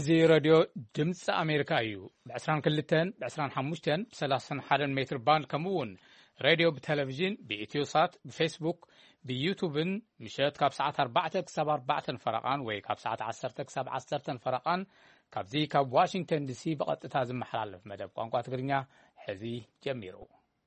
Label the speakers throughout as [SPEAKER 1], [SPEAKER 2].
[SPEAKER 1] أزي راديو دمس أمريكا يو بعسران كلتين بعسران حموشتين بسلاسن حالن متر بان كمون راديو بتلفزيون بإتيوسات بفيسبوك بيوتيوبن مشات كاب ساعات 4 فرقان وي كاب ساعات 10 فرقان كاب زي كاب واشنطن دي سي بقت تازم محلال في مدب قانقوا تقرنيا حزي جميرو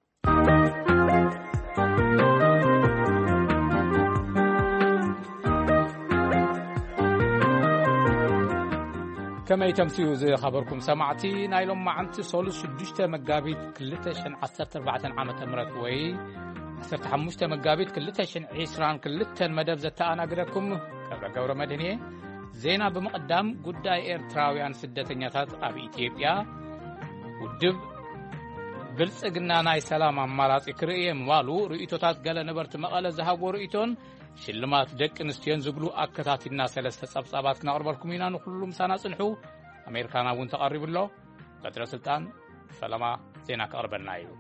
[SPEAKER 1] كما يتمسيو زي خبركم سمعتي نايلوم معنتي سولوس 6 مقابيت كلتشن 14 عامة مرات وي 15 مقابيت كلتشن عيسران كلتن مدب زتا أنا قدكم كبرا قورة مدنية زينا بمقدام قداي إيرتراويان سدتنياتات أبي إثيوبيا ودب بلسقنا ناي سلام عمالات إكرئي موالو رئيتوتات قال نبرت مقالة زهاقو رئيتون شلمات دك نستيان زبلو أكتات الناس لست صبصابات كنا أربالكم ينانو كلهم سانا صنحو أمريكانا وين تقرب الله بدر سلطان فلما زيناك أربالنا يو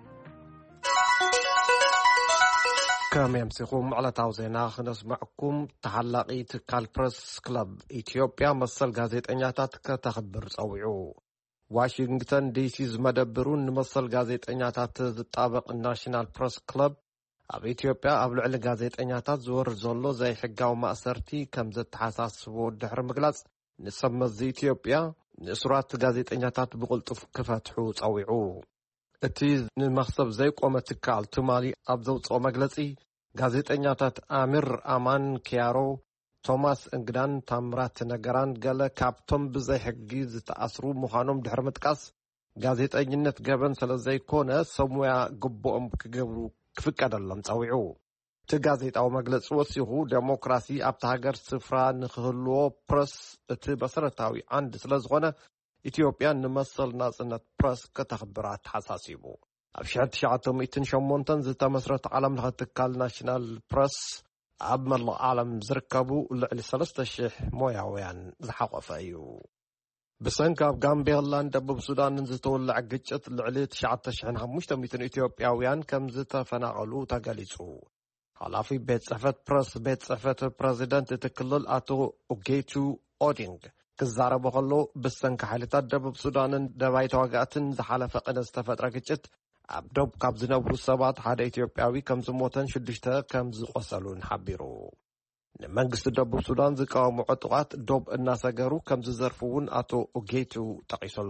[SPEAKER 2] كم يمسكم على توزينا نسمعكم تحلقي تكال بريس كلاب إثيوبيا مسل غازيت أنياتات كتخبر صويعو واشنطن دي سي زمدبرون مسل غازيت أنياتات تطابق الناشنال بريس كلاب ኣብ ኢትዮጵያ ኣብ ልዕሊ ጋዜጠኛታት ዝወርድ ዘሎ ዘይሕጋዊ ማእሰርቲ ከም ዘተሓሳስቦ ድሕሪ ምግላጽ ንሰመዝ ኢትዮጵያ ንእስራት ጋዜጠኛታት ብቕልጡፍ ክፈትሑ ጸዊዑ እቲ ንመኽሰብ ዘይቆመ ትካል ትማሊ ኣብ ዘውፅኦ መግለጺ ጋዜጠኛታት ኣሚር ኣማን ኪያሮ ቶማስ እንግዳን ታምራት ነገራን ገለ ካብቶም ብዘይሕጊ ዝተኣስሩ ምዃኖም ድሕሪ ምጥቃስ ጋዜጠኝነት ገበን ስለ ዘይኮነ ሰሙያ ግቦኦም ክገብሩ ክፍቀደሎም ጸዊዑ እቲ ጋዜጣዊ መግለጺ ወሲኹ ዴሞክራሲ ኣብታ ሃገር ስፍራ ንክህልዎ ፕረስ እቲ መሰረታዊ ዓንዲ ስለ ዝኾነ ኢትዮጵያ ንመሰል ናጽነት ፕረስ ከተኽብራ ተሓሳሲቡ ኣብ 1908 ዝተመስረተ ዓለም ለኸ ትካል ናሽናል ፕረስ ኣብ መላእ ዓለም ዝርከቡ ልዕሊ 3000 ሞያውያን ዝሓቖፈ እዩ بسنك ኣብ ጋምቤላን ደቡብ ሱዳንን ዝተወልዐ ግጭት ልዕሊ 9500 ኢትዮጵያውያን ከም ዝተፈናቀሉ ተገሊጹ ሓላፊ ቤት ጽሕፈት ፕረስ ቤት ጽሕፈት ፕሬዝዳንት እቲ ክልል ኣቶ ኦጌቱ ኦዲንግ ክዛረቡ ከሎ ብሰንኪ ሓይልታት ደቡብ ሱዳንን ደባይ ተዋጋእትን ዝሓለፈ ቅነ ዝተፈጥረ ግጭት ኣብ ዶብ ካብ ዝነብሩ ሰባት ሓደ ኢትዮጵያዊ ከም ዝሞተን 6 ከም ዝቆሰሉን ሓቢሩ ንመንግስቲ ደቡብ ሱዳን ዝቃወሙ ዕጡቃት ዶብ እናሰገሩ ከም ዝዘርፉውን ኣቶ ኦጌቱ ጠቂሱሎ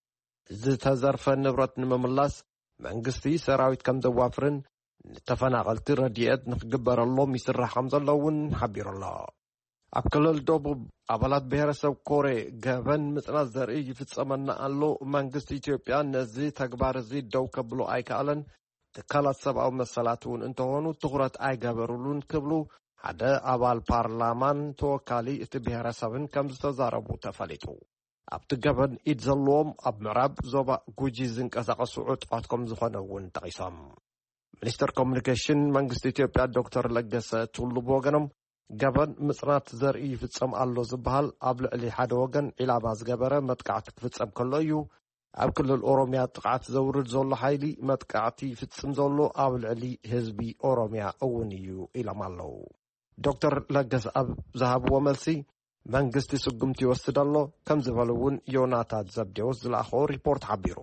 [SPEAKER 2] ዝተዘርፈ ንብረት ንምምላስ መንግስቲ ሰራዊት ከም ዘዋፍርን ንተፈናቀልቲ ረድኤት ንክግበረሎም ይስራሕ ከም ዘለውን ሓቢሩሎ ኣብ ክልል ደቡብ ኣባላት ብሄረሰብ ኮሬ ገበን ምጽናት ዘርኢ ይፍጸመና ኣሎ መንግስቲ ኢትዮጵያ ነዚ ተግባር እዚ ደው ከብሎ ኣይከኣለን ትካላት ሰብኣዊ መሰላት እውን እንተኾኑ ትኹረት ኣይገበሩሉን ክብሉ ሓደ ኣባል ፓርላማን ተወካሊ እቲ ብሄረሰብን ከም ዝተዛረቡ ተፈሊጡ ኣብቲ ገበን ኢድ ዘለዎም ኣብ ምዕራብ ዞባ ጉጂ ዝንቀሳቐሱ ዕጡቃት ከም ዝኾነ እውን ጠቂሶም ሚኒስትር ኮሙኒኬሽን መንግስቲ ኢትዮጵያ ዶክተር ለገሰ ቱሉ ብወገኖም ገበን ምጽናት ዘርኢ ይፍጸም ኣሎ ዝበሃል ኣብ ልዕሊ ሓደ ወገን ዒላማ ዝገበረ መጥቃዕቲ ክፍጸም ከሎ እዩ ኣብ ክልል ኦሮሚያ ጥቃዕቲ ዘውርድ ዘሎ ሓይሊ መጥቃዕቲ ይፍጽም ዘሎ ኣብ ልዕሊ ህዝቢ ኦሮሚያ እውን እዩ ኢሎም ኣለዉ ዶክተር ለገሰ ኣብ ዝሃብዎ መልሲ መንግስቲ ስጉምቲ ይወስድ ኣሎ ከም ዝበሉውን ዮናታን ዘብዴዎስ ዝለኣኾ ሪፖርት ሓቢሩ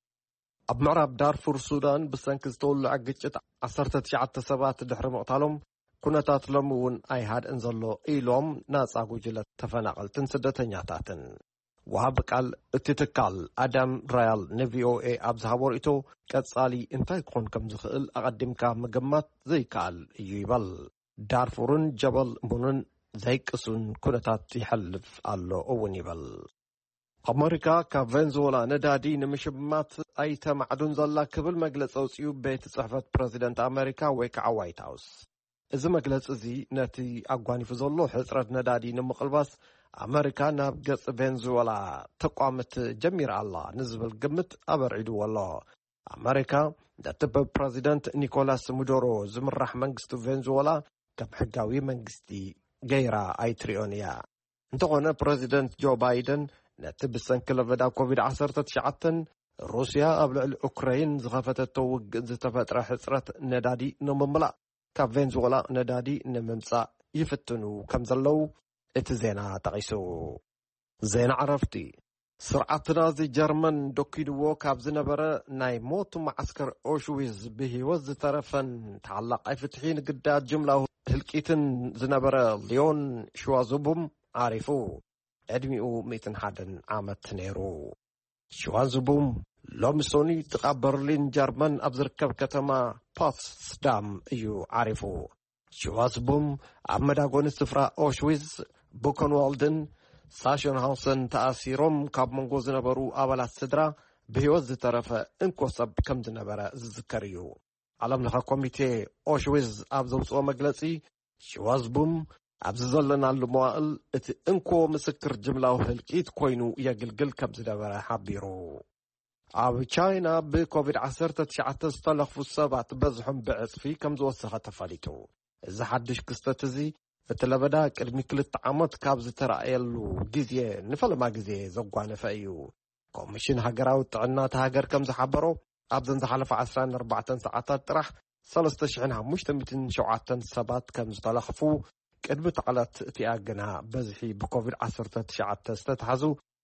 [SPEAKER 2] ኣብ ምዕራብ ዳርፉር ሱዳን ብሰንኪ ዝተወልዐ ግጭት 19 ሰባት ድሕሪ ምቕታሎም ኩነታት ሎሚ እውን ኣይሃድእን ዘሎ ኢሎም ናጻ ጉጅለ ተፈናቀልትን ስደተኛታትን ወሃብ ቃል እቲ ትካል ኣዳም ራያል ንቪኦኤ ኣብ ዝሃቦ ርእቶ ቀጻሊ እንታይ ክኾን ከም ዝኽእል ኣቐዲምካ ምግማት ዘይከኣል እዩ ይበል ዳርፉርን ጀበል ሙንን ዘይቅሱን ኩነታት ይሐልፍ ኣሎ እውን ይበል ኣሜሪካ ካብ ቬንዙዌላ ነዳዲ ንምሽማት ኣይተማዕዱን ዘላ ክብል መግለፂ ኣውፅኡ ቤት ጽሕፈት ፕሬዚደንት ኣሜሪካ ወይ ከዓ ዋይት ሃውስ እዚ መግለፂ እዚ ነቲ ኣጓኒፉ ዘሎ ሕፅረት ነዳዲ ንምቕልባስ ኣሜሪካ ናብ ገጽ ቬንዙዌላ ተቋምት ጀሚራ ኣላ ንዝብል ግምት ኣበርዒድዎ ኣሎ ኣሜሪካ ነቲ ፕሬዚደንት ኒኮላስ ማዱሮ ዝምራሕ መንግስቲ ቬንዙዌላ ከም ሕጋዊ መንግስቲ ገይራ ኣይትሪኦን እያ እንተኾነ ፕሬዚደንት ጆ ባይደን ነቲ ብሰንኪ ለበዳ ኮቪድ-19 ሩስያ ኣብ ልዕሊ ኡክራይን ዝኸፈተቶ ውግእ ዝተፈጥረ ሕፅረት ነዳዲ ንምምላእ ካብ ቬንዙዌላ ነዳዲ ንምምጻእ ይፍትኑ ከም ዘለው እቲ ዜና ጠቂሱ زين عرفتي سرعة نازي جرمن دوكيدو كاب زنبرة ناي موت معسكر أوشويز بهيوز طرفا تعلق أي فتحين قداد جملة هلكيتن زنبرة ليون شوازوبهم عارفو أدميو 201 عامت نيرو شوازوبهم لومسوني تقع برلين جرمن أبزركب كتما بوتسدام إيو عارفو شوازوبهم عمداغون استفراء أوشويز بوكنوالدن ሳሽንሃውሰን ተኣሲሮም ካብ መንጎ ዝነበሩ ኣባላት ስድራ ብህይወት ዝተረፈ እንኮሰብ ከም ዝነበረ ዝዝከር እዩ ዓለም ለኸ ኮሚቴ ኦሽዊዝ ኣብ ዘውፅኦ መግለፂ ሽዋዝቡም ኣብዚ ዘለናሉ መዋእል እቲ እንኮ ምስክር ጅምላዊ ህልቂት ኮይኑ የግልግል ከም ዝነበረ ሓቢሩ ኣብ ቻይና ብኮቪድ-19 ዝተለኽፉ ሰባት በዝሖም ብዕፅፊ ከም ዝወሰኸ ተፈሊጡ እዚ ሓድሽ ክስተት እዚ እቲ ለበዳ ቅድሚ 2 ዓመት ካብ ዝተረኣየሉ ግዜ ንፈለማ ግዜ ዘጓነፈ እዩ ኮሚሽን ሃገራዊ ጥዕና ሃገር ከም ዝሓበሮ ኣብዘን ዝሓለፈ 14 ሰዓታት ጥራሕ 3507 ሰባት ከም ዝተለኽፉ ቅድሚ ዕለት እቲኣ ግና በዝሒ ብኮቪድ-19 ዝተታሕዙ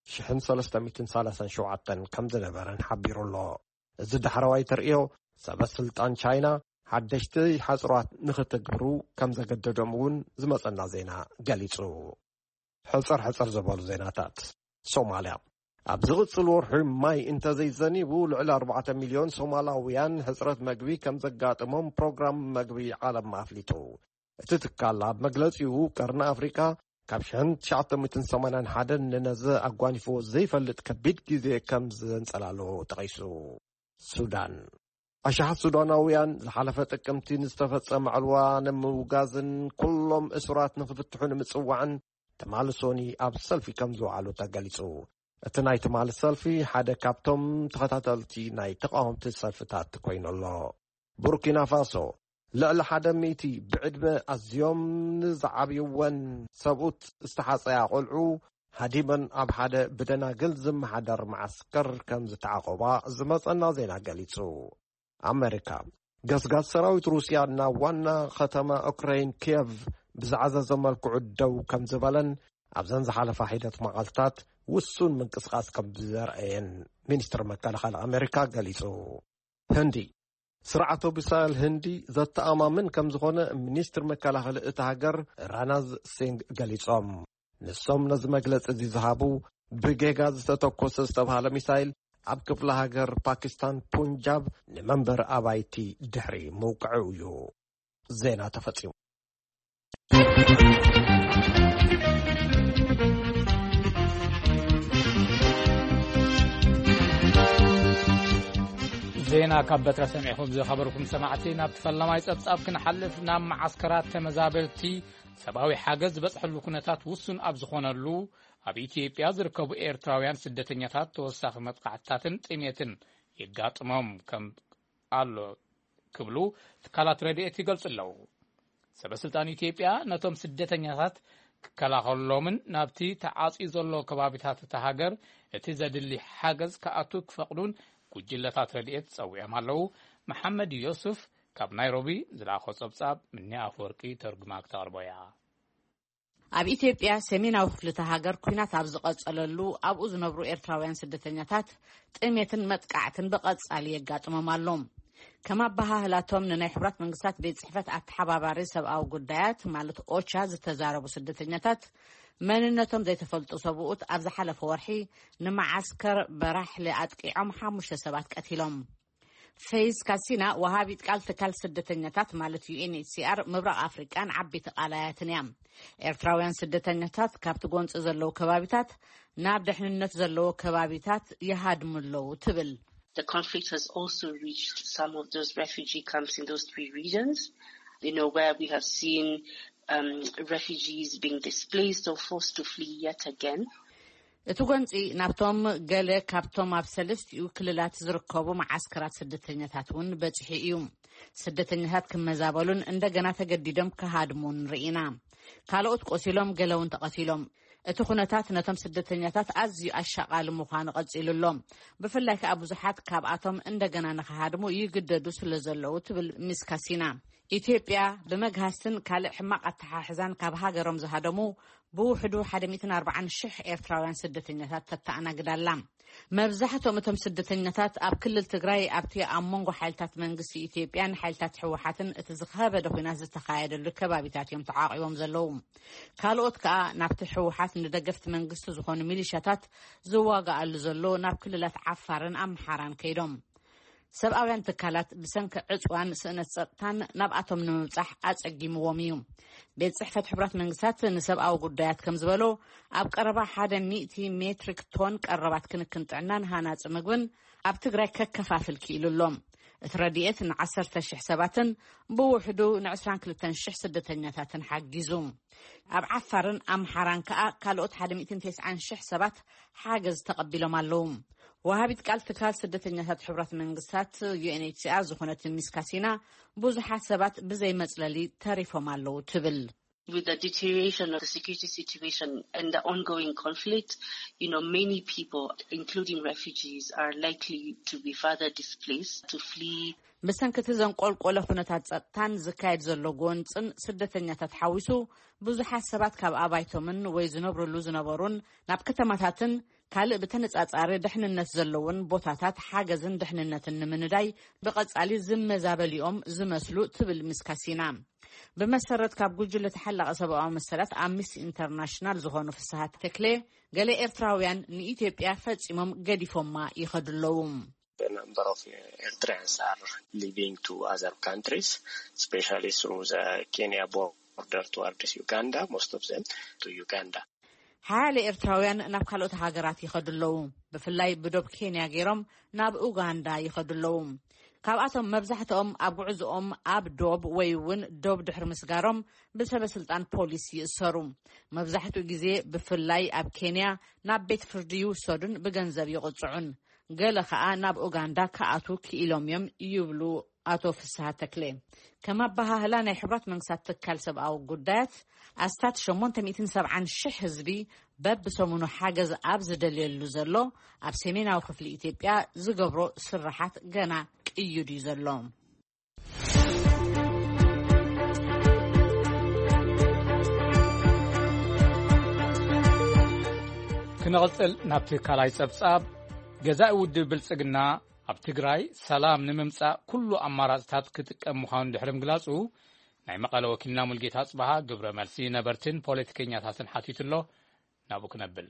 [SPEAKER 2] 1337 ከም ዝነበረን ሓቢሩሎ እዚ ዳሕረዋይ ተርእዮ ሰበስልጣን ቻይና ሓደሽቲ ሓጽሯት ንኽትግብሩ ከም ዘገደዶም እውን ዝመጸና ዜና ገሊጹ ሕጽር ዝበሉ ዜናታት ሶማልያ ኣብ ዝቕጽል ወርሒ ማይ እንተዘይዘኒቡ ልዕሊ 4 ሚልዮን ሶማላውያን ሕጽረት መግቢ ከም ዘጋጥሞም ፕሮግራም መግቢ ዓለም ኣፍሊጡ እቲ ትካል ኣብ መግለጺኡ ቀርኒ ኣፍሪካ ካብ 1981 ንነዘ ኣጓኒፎ ዘይፈልጥ ከቢድ ግዜ ከም ዘንጸላሎ ተቐይሱ ሱዳን ኣሽሓት ሱዳናውያን ዝሓለፈ ጥቅምቲ ንዝተፈጸመ ዕልዋ ንምውጋዝን ኩሎም እስራት ንኽፍትሑ ንምጽዋዕን ትማሊ ሶኒ ኣብ ሰልፊ ከም ዝወዓሉ ተገሊጹ እቲ ናይ ትማሊ ሰልፊ ሓደ ካብቶም ተኸታተልቲ ናይ ተቃወምቲ ሰልፍታት ኮይኑሎ ቡርኪና ፋሶ ልዕሊ 100 ብዕድመ ኣዝዮም ንዝዓብይወን ሰብኡት ዝተሓፀያ ቆልዑ ሃዲመን ኣብ ሓደ ብደናግል ዝመሓደር ማዓስከር ከም ዝተዓቆባ ዝመፀና ዜና ገሊጹ ኣሜሪካ ገስጋስ ሰራዊት ሩስያ ናብ ዋና ከተማ ዩክሬን ኪየቭ ብዝዓዘዘ መልክዑ ደው ከም ዝበለን ኣብዘን ዝሓለፈ ሂደት መዓልትታት ውሱን ምንቅስቃስ ከም ዘርአየን ሚኒስትር መከላኸሊ ኣሜሪካ ገሊጹ ህንዲ ስርዓተ ብሳል ህንዲ ዘተኣማምን ከም ዝኾነ ሚኒስትር መከላኸሊ እቲ ሃገር ራናዝ ሲንግ ገሊጾም ንሶም ነዚ መግለፂ እዚ ዝሃቡ ብጌጋ ዝተተኮሰ ዝተባሃለ ሚሳይል ኣብ ክፍለ ሃገር ፓኪስታን ፑንጃብ ንመንበር ኣባይቲ ድሕሪ መውቅዑ እዩ ዜና ተፈጺሙ
[SPEAKER 1] ዜና ካብ በትረ ሰሚዕኹም ዝኸበርኩም ሰማዕቲ ናብ ተፈላማይ ጸብጻብ ክንሓልፍ ናብ ማዓስከራት ተመዛበልቲ ሰብኣዊ ሓገዝ ዝበጽሐሉ ኩነታት ውሱን ኣብ ዝኾነሉ ኣብ ኢትዮጵያ ዝርከቡ ኤርትራውያን ስደተኛታት ተወሳኺ መጥቃዕትታትን ጥሜትን ይጋጥሞም ከም ኣሎ ክብሉ ትካላት ረድኤት ይገልጹ ኣለዉ ሰበስልጣን ኢትዮጵያ ነቶም ስደተኛታት ክከላኸሎምን ናብቲ ተዓጺ ዘሎ ከባቢታት እቲ ሃገር እቲ ዘድሊ ሓገዝ ከኣቱ ክፈቕዱን ጉጅለታት ረድኤት ጸዊዖም ኣለዉ መሐመድ ዮሱፍ ካብ ናይሮቢ ዝላኾ ጸብጻብ ምኒ ኣፈወርቂ ተርጉማ ክተቕርቦያ
[SPEAKER 3] ኣብ ኢትዮጵያ ሰሜናዊ ክፍሊ ሃገር ኩናት ኣብ ዝቐጸለሉ ኣብኡ ዝነብሩ ኤርትራውያን ስደተኛታት ጥሜትን መጥቃዕትን ብቐጻሊ የጋጥሞም ኣሎም ከም ኣባህላቶም ንናይ ሕብራት መንግስታት ቤት ጽሕፈት ኣተሓባባሪ ሰብኣዊ ጉዳያት ማለት ኦቻ ዝተዛረቡ ስደተኛታት መንነቶም ዘይተፈልጡ ሰብኡት ኣብ ዝሓለፈ ወርሒ ንማዓስከር በራሕሊ ኣጥቂዖም 5 ሰባት ቀቲሎም ፌዝ ካሲና ወሃቢት ቃል ትካል ስደተኛታት ማለት UNHCR ምብራቕ ኣፍሪቃን ዓበይቲ ቃላያትን እያ ኤርትራውያን ስደተኛታት ካብቲ ጎንፂ ዘለዉ ከባቢታት ናብ ድሕንነት ዘለዉ ከባቢታት ይሃድሙለው ትብል
[SPEAKER 4] The conflict has also reached some of those refugee camps in those 3 regions, where we have seen refugees being displaced or forced to flee yet again.
[SPEAKER 3] እቲ ጎንፂ ናብቶም ገለ ካብቶም ኣብ ሰለስቲኡ ክልላት ዝርከቡ ማዓስከራት ስደተኛታት እውን በጽሒ እዩ ስደተኛታት ክመዛበሉን እንደገና ተገዲዶም ክሃድሙን ርኢና ካልኦት ቆሲሎም ገለውን ተቐቲሎም እቲ ኩነታት ነቶም ስደተኛታት ኣዝዩ ኣሻቓሊ ምዃኑ ቀጺሉሎም ብፍላይ ከዓ ብዙሓት ካብኣቶም እንደገና ንኽሃድሙ ይግደዱ ስለ ዘለዉ ትብል ሚስ ካሲና ኢትዮጵያ ብመግሃስን ካልእ ሕማቅ ኣተሓሕዛን ካብ ሃገሮም ዝሃደሙ ብውሕዱ 140,000 ኤርትራውያን ስደተኛታት ተተኣናግዳላ መብዛሕትኦም እቶም ስደተኛታት ኣብ ክልል ትግራይ ኣብቲ ኣብ መንጎ ሓይልታት መንግስቲ ኢትዮጵያን ሓይልታት ሕወሓትን እቲ ዝኸበደ ኩናት ዝተኻየደሉ ከባቢታት እዮም ተዓቂቦም ዘለዉ ካልኦት ከዓ ናብቲ ሕወሓት ንደገፍቲ መንግስቲ ዝኾኑ ሚሊሻታት ዝዋጋኣሉ ዘሎ ናብ ክልላት ዓፋርን ኣምሓራን ከይዶም ሰብኣውያን ትካላት ብሰንኪ ዕፅዋን ስእነት ፀጥታን ናብኣቶም ንምብፃሕ ኣፀጊምዎም እዩ ቤት ጽሕፈት ሕብራት መንግስታት ንሰብኣዊ ጉዳያት ከም ዝበሎ ኣብ ቀረባ 100 ሜትሪክ ቶን ቀረባት ክንክን ጥዕናን ሃናፂ ምግብን ኣብ ትግራይ ከከፋፍል ክኢሉሎም እቲ ረድኤት ን10,000 ሰባትን ብውሕዱ ን22,000 ስደተኛታትን ሓጊዙ ኣብ ዓፋርን ኣምሓራን ከዓ ካልኦት 190,000 ሰባት ሓገዝ ተቐቢሎም ኣለዉ وهابت قال تكال سدتنيات حبرات منغستات UNHCR زخونت مسكاسينا بوزحات سبات بزي مصللي تعريفهم علو تبل.
[SPEAKER 4] With the deterioration of the security situation and the ongoing conflict, many people, including refugees, are likely to be further displaced, to flee.
[SPEAKER 3] بسنكت زنقول قوله كنتات تان زكايد زلوغونصن سدتنيات حويسو بوزحات سبات كاب ابايتومن ويزنبرو لوزنبرون ناب كتماتاتن ካልእ ብተነጻጻሪ ድሕንነት ዘለውን ቦታታት ሓገዝን ድሕንነትን ንምንዳይ ብቐጻሊ ዝመዛበሊኦም ዝመስሉ ትብል ምስካሲና ብመሰረት ካብ ጉጅለ ተሓላቀ ሰብኣዊ መሰላት ኣምነስቲ ኢንተርናሽናል ዝኾኑ ፍስሓት ተክሌ ገለ ኤርትራውያን ንኢትዮጵያ ፈጺሞም ገዲፎማ ይኸድለዉ
[SPEAKER 5] The number of Eritreans are leaving to other countries, especially through the Kenya border towards Uganda, most of them to Uganda.
[SPEAKER 3] حال ኤርትራውያን ናብ ካልኦት ሃገራት ይኸድለዉ ብፍላይ ብዶብ ኬንያ ገይሮም ናብ ኡጋንዳ ይኸድለዉ ካብኣቶም መብዛሕትኦም ኣብ ጉዕዞኦም ኣብ ዶብ ወይ እውን ዶብ ድሕሪ ምስጋሮም ብሰበስልጣን ፖሊስ ይእሰሩ መብዛሕትኡ ግዜ ብፍላይ ኣብ ኬንያ ናብ ቤት ፍርዲ ይውሰዱን ብገንዘብ ይቕፅዑን ገለ ከዓ ናብ ኡጋንዳ ከኣቱ ክኢሎም እዮም ይብሉ ኣቶ ፍስሓት ተክሌ ከማ ባህላ ናይ ሕብራት መንግስታት ትካል ሰብኣዊ ጉዳያት ኣስታት 870,000 ህዝቢ በብሰሙኑ ሓገዝ ኣብ ዝደልየሉ ዘሎ ኣብ ሰሜናዊ ክፍሊ ኢትዮጵያ ዝገብሮ ስራሓት ገና ቅይዱ ዘሎ
[SPEAKER 1] ክንቕፅል ናብቲ ካልኣይ ፀብጻብ ገዛኢ ውድብ ብልጽግና ኣብ ትግራይ ሰላም ንምምጻእ ኩሉ ኣማራጽታት ክጥቀም ምዃኑ ድሕሪ ምግላጹ ናይ መቐለ ወኪልና ሙልጌታ ጽባሃ ግብረ መልሲ ነበርትን ፖለቲከኛታትን ሓቲቱሎ ናብኡ ክነብል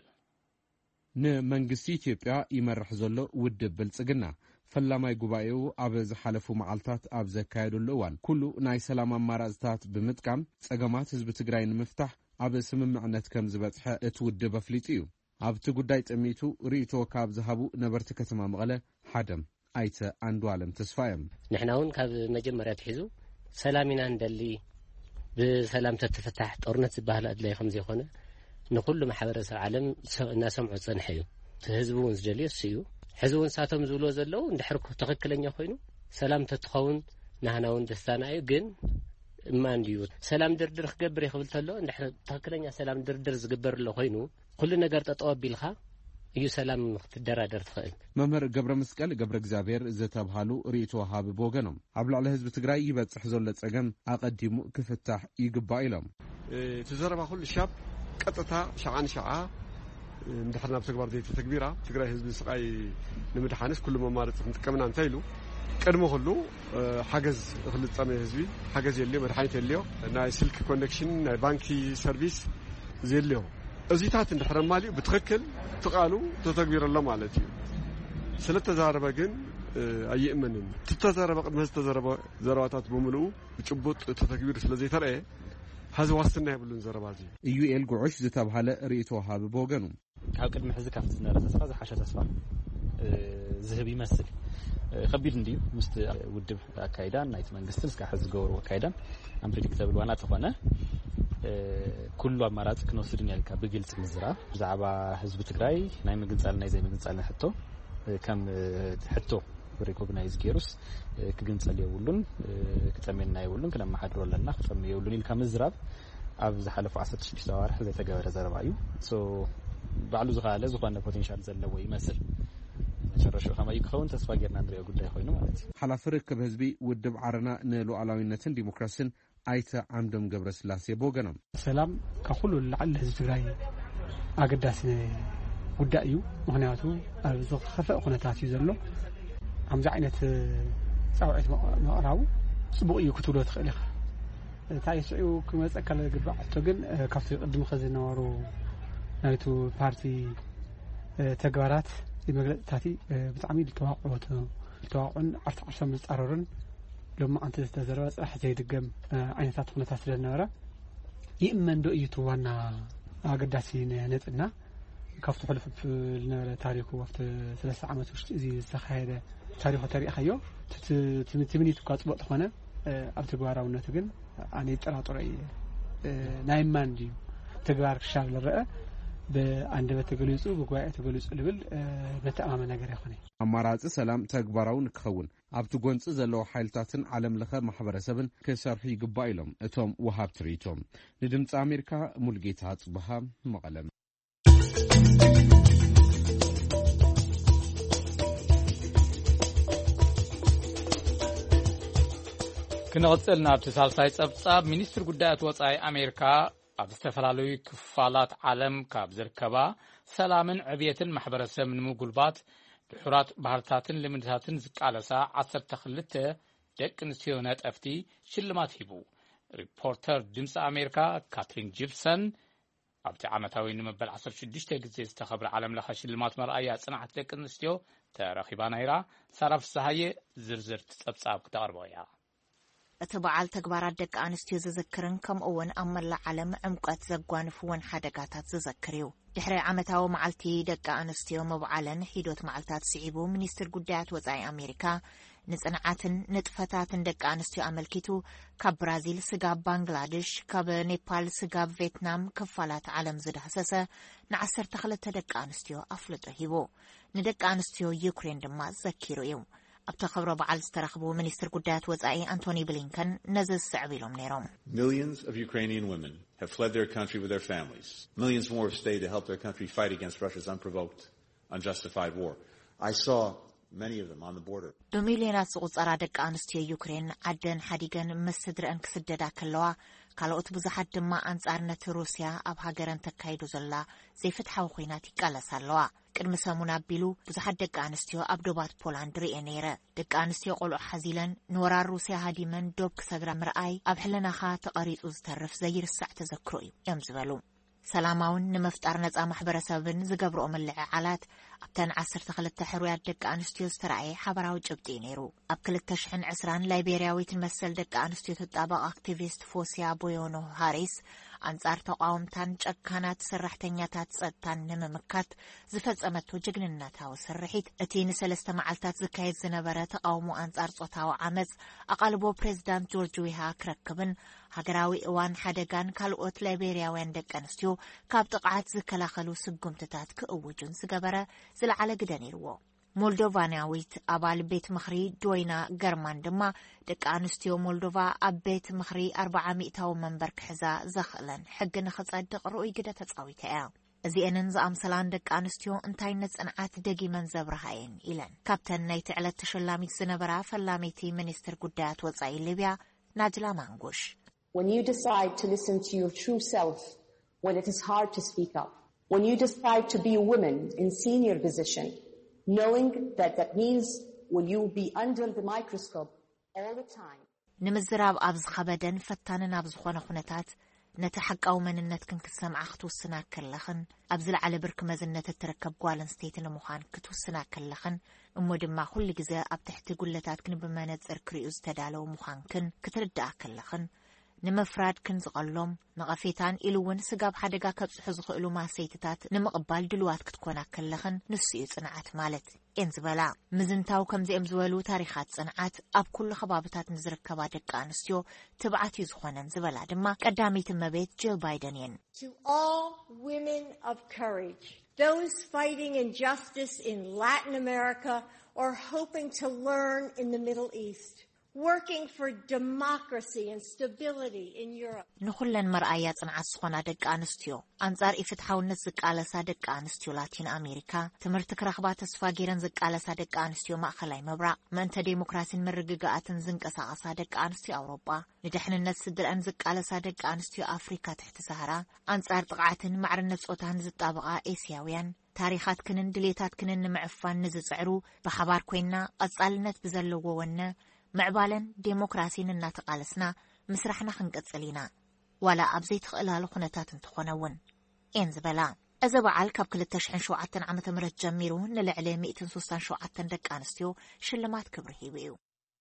[SPEAKER 6] ንመንግስቲ ኢትዮጵያ ይመርሕ ዘሎ ውድብ ብልጽግና ፈላማይ ጉባኤኡ ኣብ ዝሓለፉ መዓልታት ኣብ ዘካየደሉ እዋን ኩሉ ናይ ሰላም ኣማራጽታት ብምጥቃም ጸገማት ህዝቢ ትግራይ ንምፍታሕ ኣብ ስምምዕነት ከም ዝበጽሐ እቲ ውድብ ኣፍሊጡ እዩ ኣብቲ ጉዳይ ጥሚቱ ርእይቶ ካብ ዝሃቡ ነበርቲ ከተማ መቐለ ሓደም ኣይተ አንዱ ዓለም ተስፋየም
[SPEAKER 7] ንሕና እውን ካብ መጀመርያ ትሒዙ ሰላሚና እንደሊ ብሰላም ተተፈታሕ ጦርነት ዝበሃል ኣድላይ ከም ዘይኾነ ንኩሉ ማሕበረሰብ ዓለም እናሰምዑ ጸንሐ እዩ ህዝቡን ዝደልዮ እዩ ህዝቡን ሳቶም ዝብሎ ዘለው እንድሕር ትክክለኛ ኮይኑ ሰላም ተትኸውን ናህናውን ደስታና እዩ ግን እማን ድዩ ሰላም ድርድር ክገብር ይኽብል ተሎ እንድሕር ትክክለኛ ሰላም ድርድር ዝግበርሎ ኮይኑ ኩሉ ነገር ተጠወቢልኻ እዩ ሰላም ክትደራደር ትኽእል
[SPEAKER 6] መምህር ገብረ መስቀል ገብረ እግዚአብሔር ዝተብሃሉ ርእይቶ ሃብ ቦገኖም ኣብ ልዕሊ ህዝቢ ትግራይ ይበጽሕ ዘሎ ጸገም ኣቀዲሙ ክፍታሕ ይግባእ ኢሎም
[SPEAKER 8] ተዘረባ ኩሉ ሻብ ቀጥታ ሸዓን ሸዓ እንድሕር ናብ ተግባር ዘይተ ተግቢራ ትግራይ ህዝቢ ስቃይ ንምድሓንስ ኩሉ መማረጽ ንጥቀምና እንታይሉ ቀድሞ ሁሉ ሓገዝ ክልጸመ ህዝቢ ሓገዝ የልዮ መድሓኒት የልዮ ናይ ስልክ ኮኔክሽን ናይ ባንኪ ሰርቪስ ዘልዮ እዚታት እንድሕር ማሊኡ ብትክክል ተቃሉ ተተግቢረሎ ማለት እዩ ስለተዛረበ ግን ኣይእመንን ተዛረበ ቅድመ ተዛረበ ዘረባታት በሙሉ ብጭቡጥ ተተግቢር ስለዘይተረአ هذا واستنا يبلون زربازي
[SPEAKER 6] UL ጉዑሽ ዝተብሃለ ርእይቶ ሃብ ቦገኑ
[SPEAKER 9] ካብ ቅድሚ ሕዚ ካብቲ ዝነበረ ተስፋ ዝሓሸ ተስፋ ዝህብ ይመስል ከቢድ እንዲዩ ምስቲ ውድብ ኣካይዳን ናይቲ መንግስትን እስካዕ ሕዚ ዝገበሩ ኣካይዳን ኣምፕሪዲክተብል ዋና ተኾነ ኩሉ ኣማራጭ ክንወስድ ያልካ ብግልጽ ምዝራብ ብዛዕባ ህዝቢ ትግራይ ናይ ምግንጻል ናይ ዘይምግንጻል ሕቶ ከም ሕቶ ሪኮግናይዝ ጌሩስ ክግንጸል የብሉን ክጠመና የብሉን ክነማሓድሮ ኣለና ክጠመ የብሉን ኢልካ ምዝራብ ኣብ ዝሓለፉ 16 ኣዋርሕ ዘይተገበረ ዘረባ እዩ ሶ ባዕሉ ዝኻለ ዝኾነ ፖቴንሻል ዘለዎ ይመስል መጨረሻው ከመይ ክኸውን ተስፋ ጌርና ንሪኦ ጉዳይ ኮይኑ ማለት እዩ።
[SPEAKER 6] ሓላፊ ርክብ ህዝቢ ውድብ ዓረና ንሉዓላዊነትን ዲሞክራሲን ኣይተ ዓምዶም ገብረስላሴ ቦገኖም
[SPEAKER 10] ሰላም ከኹሉ ልዓል ህዝቢ ትግራይ ኣገዳሲ ጉዳይ እዩ። ምክንያቱ ኣብ ዝኸፍአ ኩነታት እዩ ዘሎ ከምዚ ዓይነት ፃውዒት መቕራቡ ፅቡቅ እዩ ክትብሎ ትኽእል ኢኻ። እንታይ ስዑ ክመፀካ ዝግባእ ሕቶ ግን ካብቲ ቅድሚ ዝነበሩ ናይቱ ፓርቲ ተግባራት መግለፅታት ብጣዕሚ ዝተዋቅዑን ዓርሶም ዝፃረሩን ሎማ ኣንቲ ዝተዘረበ ፅራሕ ዘይድገም ዓይነታት ኩነታት ስለዝነበረ ይእመን ዶ እዩ እቲ ዋና ኣገዳሲ ነጥና ካብቲ ሕሉፍ ዝነበረ ታሪኩ ኣብቲ 3 ዓመት ውሽጢ እዚ ዝተኻየደ ታሪኹ ተሪእኻዮ ትምኒቱ እኳ ፅቡቅ ዝኾነ ኣብ ተግባራውነቱ ግን ኣነ ይጠራጥሮ እየ ናይ ማን ድዩ ተግባር ክሻል ዝረአ ብኣንደበት ተገሊፁ ብጉባኤ ተገሊፁ ልብል መተኣማመን ነገር ይኾነ
[SPEAKER 6] ኣማራፂ ሰላም ተግባራዊ ንክኸውን ኣብቲ ጎንፂ ዘለዎ ሓይልታትን ዓለም ለኸ ማሕበረሰብን ክሰርሑ ይግባእ ኢሎም እቶም ወሃብ ትርኢቶም። ንድምፂ ኣሜሪካ ሙልጌታ ጽብሃ መቐለም።
[SPEAKER 1] ክንቕፅል ናብቲ ሳልሳይ ጸብጻብ ሚኒስትር ጉዳያት ወጻኢ ኣሜሪካ ኣብ ዝተፈላለዩ ክፋላት ዓለም ካብ ዝርከባ ሰላምን ዕብየትን ማሕበረሰብ ንምጉልባት ብሕራት ባህልታትን ልምድታትን ዝቃለሳ 12 ደቂ ኣንስትዮ ነጠፍቲ ሽልማት ሂቡ። ሪፖርተር ድምፂ ኣሜሪካ ካትሪን ጂፕሰን ኣብቲ ዓመታዊ ንመበል 16 ግዜ ዝተኸብረ ዓለም ለኸ ሽልማት መርኣያ ጽንዓት ደቂ ኣንስትዮ ተረኺባ ነይራ። ሳራ ፍስሓየ ዝርዝር ጸብጻብ ክተቕርቦ እያ።
[SPEAKER 11] እቲ በዓል ተግባራት ደቂ ኣንስትዮ ዝዝክርን ከምኡውን ኣብ መላእ ዓለም ዕምቀት ዘጓንፍውን ሓደጋታት ዝዘክር እዩ። ድሕሪ ዓመታዊ መዓልቲ ደቂ ኣንስትዮ መብዓለን ሒዶት መዓልታት ስዒቡ ሚኒስትር ጉዳያት ወጻኢ ኣሜሪካ ንጽንዓትን ንጥፈታትን ደቂ ኣንስትዮ ኣመልኪቱ ካብ ብራዚል ስጋብ ባንግላዴሽ ካብ ኔፓል ስጋብ ቪየትናም ክፋላት ዓለም ዝዳሰሰ ን12 ደቂ ኣንስትዮ ኣፍልጦ ሂቡ። ንደቂ ኣንስትዮ ዩክሬን ድማ ዘኪሩ እዩ። ኣብቲ ክብረ በዓል ዝተረኽቡ ሚኒስትር ጉዳያት ወጻኢ አንቶኒ ብሊንከን ነዚ ዝስዕብ ኢሎም ነይሮም።
[SPEAKER 12] Millions of Ukrainian women have fled their country with their families. Millions more have stayed to help their country fight against Russia's unprovoked, unjustified war. I saw many of them on the border.
[SPEAKER 11] በሚልዮናት ዝቑጸራ ደቂ ኣንስትዮ ዩክሬን ዓደን ሓዲገን ምስ ስድረአን ክስደዳ ከለዋ ካልኦት ብዙሓት ድማ ኣንጻር ነቲ ሩስያ ኣብ ሃገረን ተካይዱ ዘላ ዘይፍትሓዊ ኩናት ይቃለሳ ኣለዋ። ቅድሚ ሰሙን ኣቢሉ ብዙሓት ደቂ ኣንስትዮ ኣብ ዶባት ፖላንድ ርኤ ነይረ። ደቂ ኣንስትዮ ቆልዑ ሓዚለን ንወራር ሩስያ ሃዲመን ዶብ ክሰግራ ምርኣይ ኣብ ሕልናኻ ተቐሪጹ ዝተርፍ ዘይርሳዕ ተዘክሮ እዩ እዮም ዝበሉ። ሰላማውን ንምፍጣር ነጻ ማሕበረሰብን ዝገብርኦ መልዕዓላት ኣብተን 12 ሕሩያት ደቂ ኣንስትዮ ዝተረኣየ ሓበራዊ ጭብጢ ነይሩ። ኣብ 2020 ላይቤርያዊት መሰል ደቂ ኣንስትዮ ተጣበቕ ኣክቲቪስት ፎሲያ ቦዮኖ ሃሪስ አንጻር ተቃውምታን ጨካናት ሰራሕተኛታት ጸጥታን ንምምካት ዝፈጸመቶ ጅግንነታዊ ስርሒት እቲ ንሰለስተ መዓልታት ዝካየድ ዝነበረ ተቃውሞ አንጻር ጾታዊ ዓመጽ ኣቃልቦ ፕሬዝዳንት ጆርጅ ዊሃ ክረክብን ሃገራዊ እዋን ሓደጋን ካልኦት ላይቤርያውያን ደቂ ኣንስትዮ ካብ ጥቃዓት ዝከላኸሉ ስጉምትታት ክእውጁን ዝገበረ ዝለዓለ ግደ ነይርዎ። ሞልዶቫናዊት ኣባል ቤት ምኽሪ ዶይና ገርማን ድማ ደቂ ኣንስትዮ ሞልዶቫ ኣብ ቤት ምኽሪ 400 መንበር ክሕዛ ዘኽእለን ሕጊ ንኽጸድቕ ርኡይ ግደ ተጻዊታ እያ። እዚአንን ዝኣምሰላን ደቂ ኣንስትዮ እንታይነት ጽንዓት ደጊመን ዘብርሃየን ኢለን ካብተን ናይቲ ዕለት ተሸላሚት ዝነበራ ፈላሜቲ ሚኒስትር ጉዳያት ወጻኢ ሊብያ ናጅላ ማንጉሽ
[SPEAKER 13] When you decide to listen to your true self when it is hard to speak up, when you decide to be a woman in senior position, knowing that means will you be under the microscope all the time.
[SPEAKER 11] ንምዝራብ ኣብ ዝኸበደን ፈታንን ኣብ ዝኾነ ኩነታት ነቲ ሓቃዊ መንነት ክንክሰምዓ ክትውስና ከለኽን ኣብ ዝለዓለ ብርኪ መዝነት እትርከብ ጓል ኣንስተይቲ ንምዃን ክትውስና ከለኽን እሞ ድማ ኩሉ ግዜ ኣብ ትሕቲ ጉለታት ክንብመነጽር ክሪኡ ዝተዳለዉ ምዃንክን ክትርዳእ ከለኽን ንምፍራድ ክንዝቐሎም ንቐፌታን ኢሉ እውን ስጋብ ሓደጋ ከብፅሑ ዝኽእሉ ማሰይትታት ንምቕባል ድልዋት ክትኮና ከለኽን ንስኡ ጽንዓት ማለት እየን ዝበላ። ምዝንታው ከምዚኦም ዝበሉ ታሪኻት ጽንዓት ኣብ ኩሉ ከባብታት ንዝርከባ ደቂ ኣንስትዮ ትብዓት እዩ ዝኾነን ዝበላ ድማ ቀዳሚት እመቤት ጂል ባይደን እየን።
[SPEAKER 14] To all women of courage, those fighting injustice in Latin America or hoping to learn in the Middle East, working for democracy and stability in Europe.
[SPEAKER 11] ንኹለን መርኣያ ጽንዓት ዝኾና ደቂ ኣንስትዮ ኣንጻር ኢፍትሓውነት ዝቃለሳ ደቂ ኣንስትዮ ላቲን ኣሜሪካ ትምህርቲ ክረኽባ ተስፋ ገይረን ዝቃለሳ ደቂ ኣንስትዮ ማእኸላይ ምብራቕ ምእንተ ዴሞክራሲን ምርግጋኣትን ዝንቀሳቐሳ ደቂ ኣንስትዮ ኣውሮጳ ንድሕንነት ስድረን ዝቃለሳ ደቂ ኣንስትዮ ኣፍሪካ ትሕቲ ሰሃራ ኣንጻር ጥቕዓትን ማዕርነት ጾታን ዝጣበቓ ኤስያውያን ታሪኻት ክንን ድሌታት ክንን ንምዕፋን ንዝጽዕሩ ብሓባር ኮይና ቀጻልነት ብዘለዎ ወነ معبالن ديمقراسين الناتقالسنا مسرحنا خنقصلينا ولا ابزي تخلال خنتات تخونون انزبلا اذا بعل كاب كل تشحن شوعتن عام تمرت جميرو نلعلي 160 شوعتن دق انستيو شلمات كبر هيبيو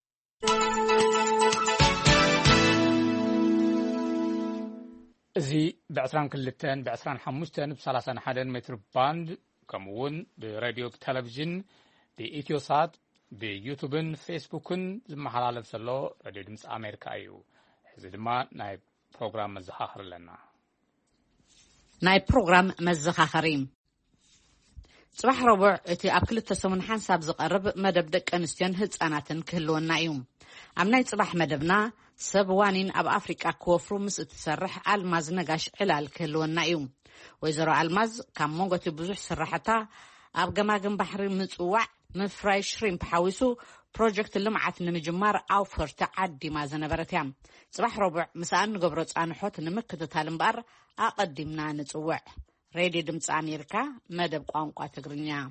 [SPEAKER 1] زي بعثران كلتن بعثران حموستن ب31 متر باند كمون براديو تلفزيون بإيتيوسات بيوتيوبن فيسبوكن زمحلالف سلو راديو دمس أمريكا أيو هذا دما ناي بروغرام مزخاخر لنا
[SPEAKER 3] ناي بروغرام مزخاخرين صباح ربع اتي أبكل التسمن حنساب زقرب مدب دك أنستيان هتساناتن كهلونا يوم أمناي صباح مدبنا سبوانين أب أفريقيا كوفرو مس تسرح الماز نقاش علال كهلونا يوم ويزرو الماز كان موغتي بزوح سرحتا أب جماجم بحر متوع مفراي شريمب حاويسو بروجكت لمعت نمجمار أوفر تعدي ما زنبرتيام صباح ربع مساء نقبرت عن حوت نمكة تالمبار أقدمنا نتوع راديو دمس أمريكا مدب قانقا تقرنيا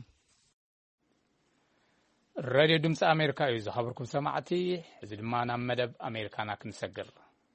[SPEAKER 1] راديو دمس أمريكا إذا خبركم سمعتي زي ما أنا مدب أمريكا ناكن سجل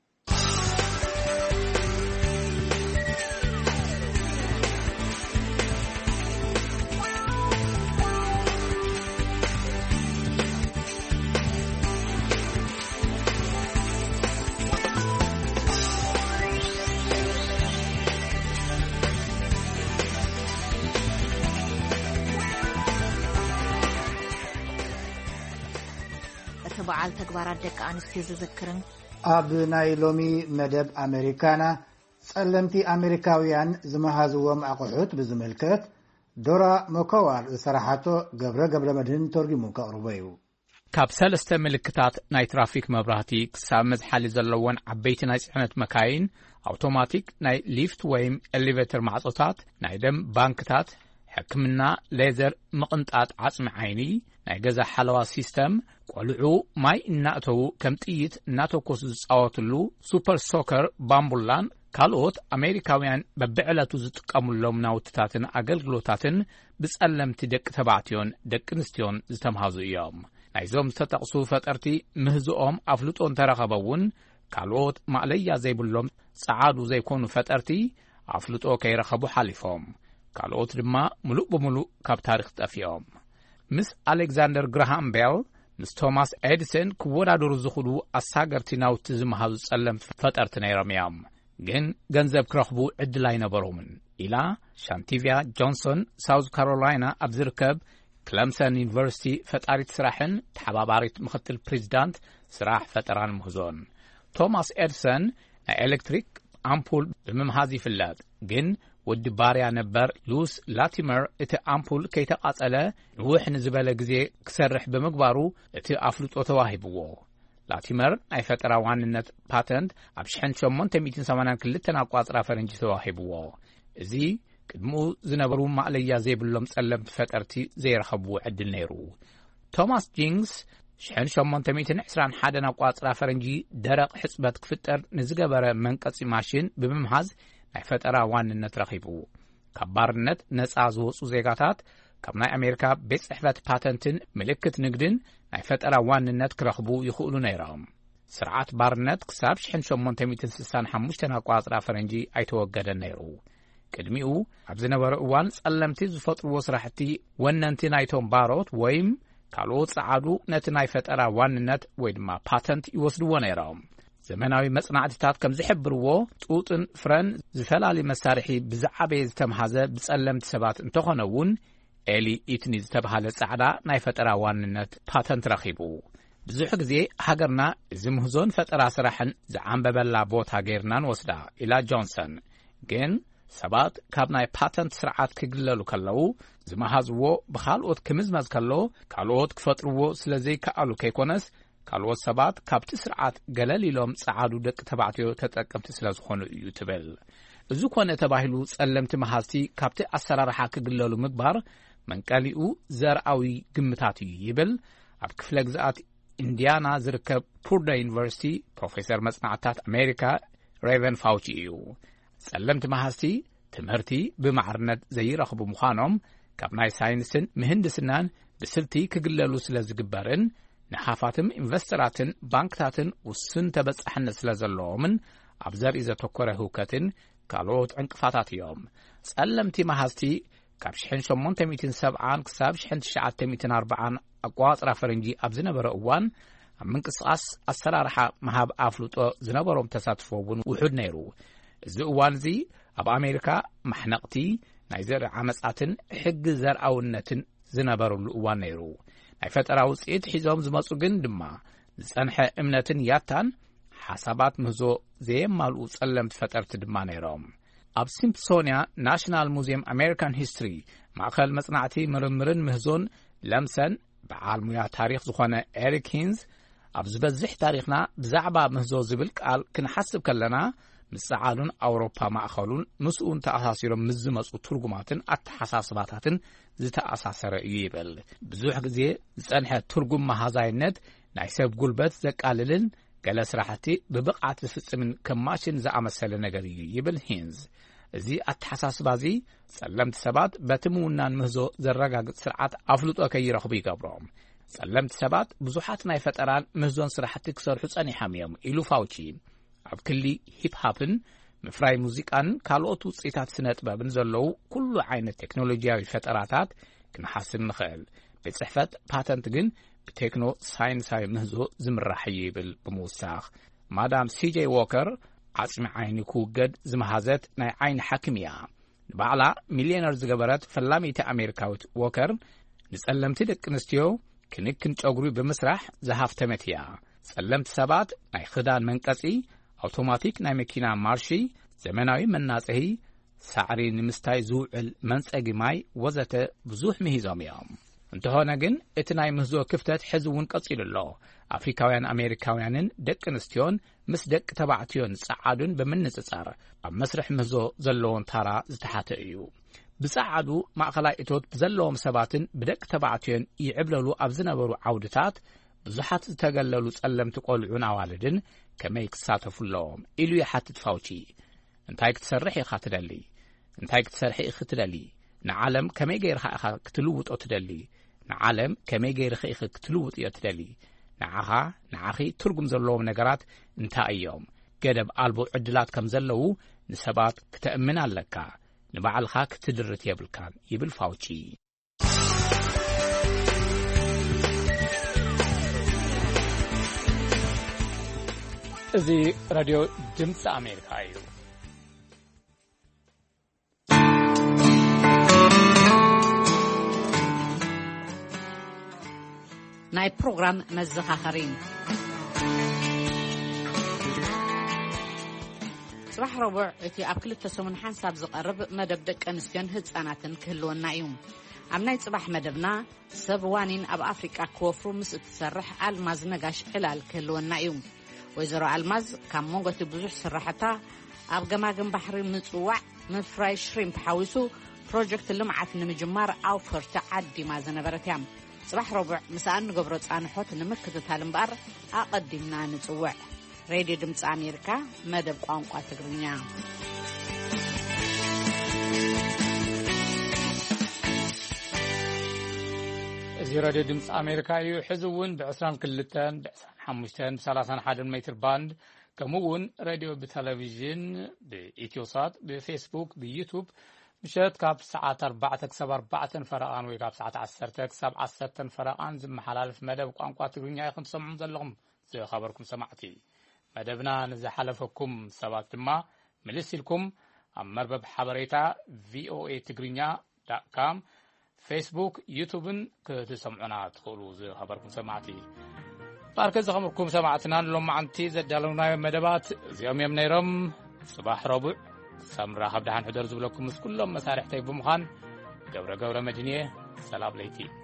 [SPEAKER 11] بعل تكبارات دك أنستيو زذكرن
[SPEAKER 15] أب نايلومي مدب أمريكانا سألمتي أمريكاويان زمهازوهم أقحوت بزملكت دورا مكوار صراحته قبر مدن ترجمون كأوروبيو
[SPEAKER 1] كاب سلسته ملكتات ناي ترافيك مبراتي كساب مزحالي زلوان عبيتي ناي سحنة مكاين أوتوماتيك ناي ليفت ويم الليفيتر معطوطات ناي دم بانكتات حكمنا ليزر مقنطات عصم عيني ناي جزا حلوة سيستم قلعو ماي ناتو كم تيت ناتو كوسز اوتلو سوبر سوكر بامبولان كالوت أمريكاويان ببعلاتو زتقامو لهم ناوتتاتن أقلقلوتاتن بسألمتي دك تبعتيون دك نستيون زتمهازو إيام نايزوم ستقصو فترتي مهزوهم أفلوتون ترغبون كالوت ماليا زي بلوم سعادو زي كونو فترتي أفلوتو كي رخبو حالفهم كالوت رما ملوء بملوء كاب تاريخ تأفيهم مس ألكساندر غراهام بيل مس توماس إديسون كورادور زخدو أساقرتي ناوت زمهازو سألم فترت نيرميام جن جنزب كرخبو عدلاي نبرومن إلى شانتيفيا جونسون ساوث كارولاينا أبزركب كلامسون يونيفرسيتي فتاريت سراحن تحباباريت مختل بريزيدانت سراح فتران مهزون توماس إديسون إلكتريك أمبول بممهازي فلاد جن ود باريا نبر لوس لاتيمر اتي أمبول كي تقاطله روح نزبالة جزي كسرح بمقبارو اتي أفلوت وتواهبوه لاتيمر أي فترة واننت باتنت أبشحن شمون تميتين سمانان كلتنا قاطرة فرنجي تواهبوه زي كدمو زنبرو معليا زي بلوم سألم فترتي زي رخبو عدل نيرو توماس جينغس شحن شمون تميتين عسران حادنا قاطرة فرنجي درق حسبت كفتر نزقبر منقصي ماشين بممهاز ናይ ፈጠራ ዋንነት ረኺቡ ከባርነት ነፃ ዝወፁ ዜጋታት ካብ ናይ ኣሜሪካ ቤት ጽሕፈት ፓተንትን ምልክት ንግድን ናይ ፈጠራ ዋንነት ክረኽቡ ይኽእሉ ነይሮም ስርዓት ባርነት ክሳብ 1865 ኣቋፅራ ፈረንጂ ኣይተወገደን ነይሩ ቅድሚኡ ኣብ ዝነበረ እዋን ጸለምቲ ዝፈጥርዎ ስራሕቲ ወነንቲ ናይቶም ባሮት ወይም ካልኦት ጸዓዱ ነቲ ናይ ፈጠራ ዋንነት ወይ ድማ ፓተንት ይወስድዎ ነይሮም ዘመናዊ መጽናዕትታት ከም ዝሕብርዎ ጡጥን ፍረን ዝፈላለ መሳርሒ ብዛዕበየ ዝተምሃዘ ብጸለምቲ ሰባት እንተኾነውን ኤሊ ኢትኒ ዝተባሃለ ጻዕዳ ናይ ፈጠራ ዋንነት ፓተንት ረኺቡ ብዙሕ ግዜ ሃገርና እዚ ምህዞን ፈጠራ ስራሕን ዝዓንበበላ ቦታ ገይርናን ወስዳ ኢላ ጆንሰን ግን ሰባት ካብ ናይ ፓተንት ስርዓት ክግለሉ ከለዉ ዝመሃዝዎ ብኻልኦት ክምዝመዝ ከሎ ካልኦት ክፈጥርዎ ስለዘይከኣሉ ከይኮነስ ካልኦት ሰባት ካብቲ ስርዓት ገለሊሎም ጸዓዱ ደቂ ተባዕትዮ ተጠቀምቲ ስለ ዝኾኑ እዩ ትብል። እዚ ኮነ ተባሂሉ ጸለምቲ መሃዝቲ ካብቲ ኣሰራርሓ ክግለሉ ምግባር መንቀሊኡ ዘርአዊ ግምታት እዩ ይብል ኣብ ክፍለ ግዝኣት ኢንዲያና ዝርከብ ፑርዳ ዩኒቨርሲቲ ፕሮፌሰር መጽናዕታት ኣሜሪካ ሬቨን ፋውቺ እዩ። ጸለምቲ መሃዝቲ ትምህርቲ ብማዕርነት ዘይረኽቡ ምዃኖም ካብ ናይ ሳይንስን ምህንድስናን ብስልቲ ክግለሉ ስለ ዝግበርን ንሓፋትም ኢንቨስተራትን ባንክታትን ውስን ተበጻሕነት ስለ ዘለዎምን ኣብ ዘርኢ ዘተኮረ ህውከትን ካልኦት ዕንቅፋታት እዮም። ጸለምቲ መሃዝቲ ካብ 1870 ክሳብ 1940 ኣቋጽራ ፈረንጂ ኣብ ዝነበረ እዋን ኣብ ምንቅስቓስ ኣሰራርሓ መሃብ ኣፍልጦ ዝነበሮም ተሳትፎውን ውሑድ ነይሩ። እዚ እዋን እዚ ኣብ ኣሜሪካ ማሕነቕቲ ናይ ዘርኢ ዓመጻትን ሕጊ ዘርአውነትን ዝነበረሉ እዋን ነይሩ። ናይ ፈጠራ ውፅኢት ሒዞም ዝመጹ ግን ድማ ዝጸንሐ እምነትን ያታን ሓሳባት ምህዞ ዘየማልኡ ጸለምቲ ፈጠርቲ ድማ ነይሮም። ኣብ ሲምፕሶንያ ናሽናል ሙዚየም ኣሜሪካን ሂስትሪ ማእኸል መጽናዕቲ ምርምርን ምህዞን ለምሰን በዓል ሙያ ታሪኽ ዝኾነ ኤሪክ ሂንዝ ኣብ ዝበዝሕ ታሪኽና ብዛዕባ ምህዞ ዝብል ቃል ክንሓስብ ከለና ምስ ጸዓዱን ኣውሮፓ ማእኸሉን ምስኡን ተኣሳሲሮም ምስ ዝመጹ ትርጉማትን ኣተሓሳስባታትን ዝተኣሳሰረ እዩ ይብል። ብዙሕ ግዜ ዝጸንሐ ትርጉም መሃዛይነት ናይ ሰብ ጉልበት ዘቃልልን ገለ ስራሕቲ ብብቕዓት ዝፍጽምን ከም ማሽን ዝኣመሰለ ነገር እዩ ይብል ሂንዝ። እዚ ኣተሓሳስባ እዚ ጸለምቲ ሰባት በቲ ምውናን ምህዞ ዘረጋግጽ ስርዓት ኣፍልጦ ከይረኽቡ ይገብሮም። ጸለምቲ ሰባት ብዙሓት ናይ ፈጠራን ምህዞን ስራሕቲ ክሰርሑ ጸኒሖም እዮም ኢሉ ፋውቺ። ኣብ ክሊ ሂፕሃፕን ምፍራይ ሙዚቃን ካልኦት ውፅኢታት ስነ ጥበብን ዘለዉ ኩሉ ዓይነት ቴክኖሎጂያዊ ፈጠራታት ክንሓስብ ንኽእል። ቤት ጽሕፈት ፓተንት ግን ብቴክኖ ሳይንሳዊ ምህዞ ዝምራሕ እዩ ይብል ብምውሳኽ። ማዳም ሲጄ ዎከር ዓጽሚ ዓይኒ ክውገድ ዝመሃዘት ናይ ዓይኒ ሓክም እያ። ንባዕላ ሚልዮነር ዝገበረት ፈላሚቲ ኣሜሪካዊት ዎከር ንጸለምቲ ደቂ ኣንስትዮ ክንክን ጨጉሪ ብምስራሕ ዝሃፍተመት እያ። ጸለምቲ ሰባት ናይ ክዳን መንቀጺ፣ ኣውቶማቲክ ናይ መኪና ማርሺ፣ ዘመናዊ መናጽሂ፣ ሳዕሪ ንምስታይ ዝውዕል መንጸጊ ማይ ወዘተ ብዙሕ ምሂዞም እዮም። እንተኾነ ግን እቲ ናይ ምህዞ ክፍተት ሕዚ እውን ቀጺሉ ኣሎ። ኣፍሪካውያን ኣሜሪካውያንን ደቂ ኣንስትዮን ምስ ደቂ ተባዕትዮን ጸዓዱን ብምንጽጻር ኣብ መስርሕ ምህዞ ዘለዎን ታራ ዝተሓተ እዩ። ብጸዓዱ ማእኸላይ እቶት ብዘለዎም ሰባትን ብደቂ ተባዕትዮን ይዕብለሉ ኣብ ዝነበሩ ዓውድታት ብዙሓት ዝተገለሉ ጸለምቲ ቆልዑን ኣዋልድን ከመይ ክሳተፉለዎም ኢሉ ይሓትት ፋውቺ። እንታይ ክትሰርሕ ኢኻ ትደሊ? እንታይ ክትሰርሕ ኢኻ ትደሊ? ንዓለም ከመይ ገይርኻ ኢኻ ክትልውጦ ትደሊ? ንዓለም ከመይ ገይርኻ ኢኻ ክትልውጥ እዮ ትደሊ? ንዓኺ ትርጉም ዘለዎም ነገራት እንታይ እዮም? ገደብ ኣልቦ ዕድላት ከም ዘለዉ ንሰባት ክተእምን ኣለካ። ንባዕልኻ ክትድርት የብልካን ይብል ፋውቺ። እዚ ራድዮ ድምፂ ኣሜሪካ እዩ።
[SPEAKER 3] ናይ ፕሮግራም መዘኻኸሪ صباح ربع እቲ ኣብ ክልተ ሰሙን ሓንሳብ ዝቐርብ መደብ ደቂ ኣንስትዮን ህፃናትን ክህልወና እዩ። ኣብ ናይ ጽባሕ መደብና ሰብ ዋኒን ኣብ ኣፍሪቃ ክወፍሩ ምስ እትሰርሕ ኣልማዝ ነጋሽ ዕላል ክህልወና እዩ። ወይዘሮ ኣልማዝ ካብ ሞንጎቲ ብዙሕ ስራሕታ ኣብ ገማግም ባሕሪ ምጽዋዕ ምፍራይ ሽሪምፕ ሓዊሱ ፕሮጀክት ልምዓት ንምጅማር ኣውፈርቲ ዓዲማ ዝነበረት እያ። صباح ربع مساء نقبر تصانحوت نمكتتال مبار أقدمنا نتوع راديو دمፅ أمريكا مدب ቋንቋ ትግርኛ እዚ ራድዮ ድምፅ ኣሜሪካ እዩ። ሕዚ እውን ብ22 ብ25 ብ31 ሜትር ባንድ ከምኡውን ራድዮ ብቴሌቪዥን ብኢትዮሳት ብፌስቡክ ብዩቱብ مشات كاب ساعات 4 كسب 4 فرقان وي كاب ساعات 10 كسب 10 فرقان زمحلالف مدب ቋንቋ ትግርኛ ይኹን ሰምዑ ዘለኹም ዘኸበርኩም ሰማዕቲ መደብና ንዝሓለፈኩም ሰባት ድማ ምልስልኩም ኣብ መርበብ ሓበሬታ voa.tigrinya.com ፌስቡክ ዩቱብን ክትሰምዑና ትኽእሉ ዘኸበርኩም ሰማዕቲ ባርከ ዘኸበርኩም ሰማዕትና ሎማዓንቲ ዘዳለውናዮ መደባት እዚኦም እዮም ነይሮም صباح ربع سمرا خبدهان حدر زبلكم كلهم مسارح تيب بمخان قبر مدينية سلام ليتي